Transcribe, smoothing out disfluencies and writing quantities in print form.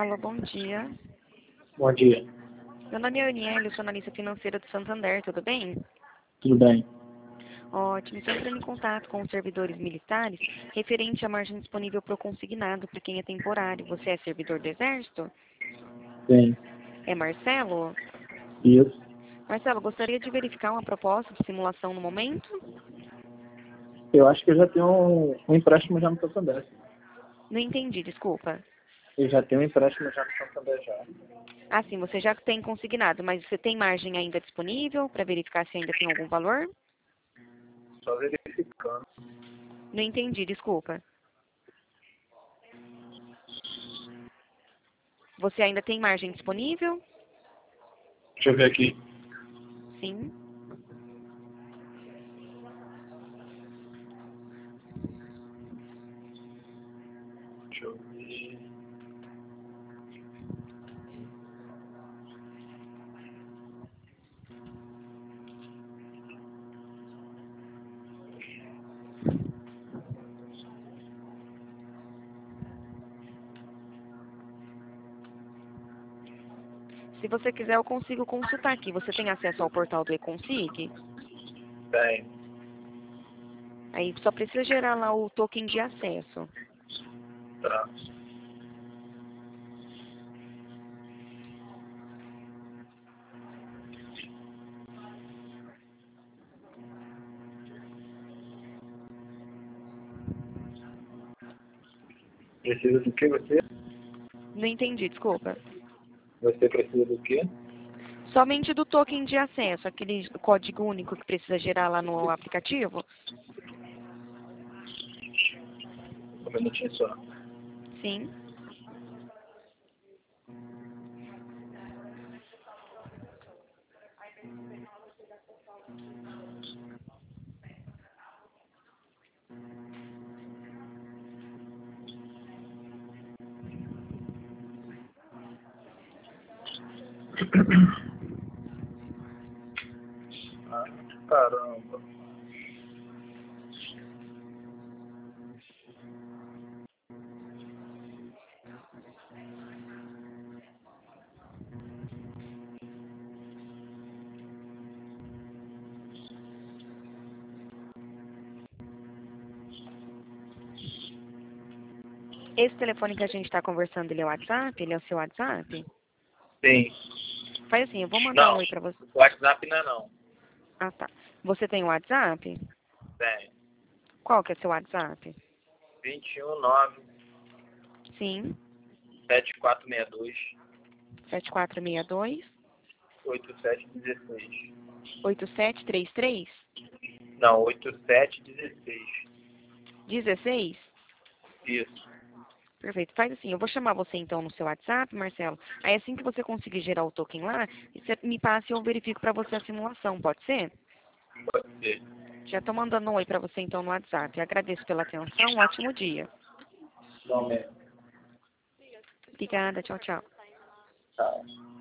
Alô, bom dia. Bom dia. Meu nome é Aniele, eu sou analista financeira do Santander, tudo bem? Tudo bem? Ótimo, estou entrando em contato com os servidores militares referente à margem disponível para o consignado para quem é temporário. Você é servidor do Exército? Sim. É Marcelo? Isso. Marcelo, gostaria de verificar uma proposta de simulação no momento? Eu acho que eu já tenho um empréstimo já no Santander. Não entendi, desculpa. Eu já tenho um empréstimo já no Santander já. Ah, sim, você já tem consignado, mas você tem margem ainda disponível para verificar se ainda tem algum valor? Só verificando. Não entendi, desculpa. Você ainda tem margem disponível? Deixa eu ver aqui. Sim. Deixa eu ver. Se você quiser, eu consigo consultar aqui. Você tem acesso ao portal do eConsig? Tem. Aí só precisa gerar lá o token de acesso. Tá. Precisa do que você? Não entendi, desculpa. Você precisa do quê? Somente do token de acesso, aquele código único que precisa gerar lá no aplicativo? Um minutinho só. Sim. Ah, caramba. Esse telefone que a gente está conversando, ele é o WhatsApp? Ele é o seu WhatsApp? Sim. Faz assim, eu vou mandar um Não. oi pra você. WhatsApp não é não. Ah, tá. Você tem o WhatsApp? Tem. Qual que é seu WhatsApp? 219 Sim. 7462 7462 8716. 8733 Não, 8716. 16? Isso. Perfeito. Faz assim, eu vou chamar você então no seu WhatsApp, Marcelo. Aí assim que você conseguir gerar o token lá, você me passa e eu verifico para você a simulação, pode ser? Pode ser. Já estou mandando um oi para você então no WhatsApp. Agradeço pela atenção, um ótimo dia. Igualmente. Obrigada, tchau, tchau. Tchau.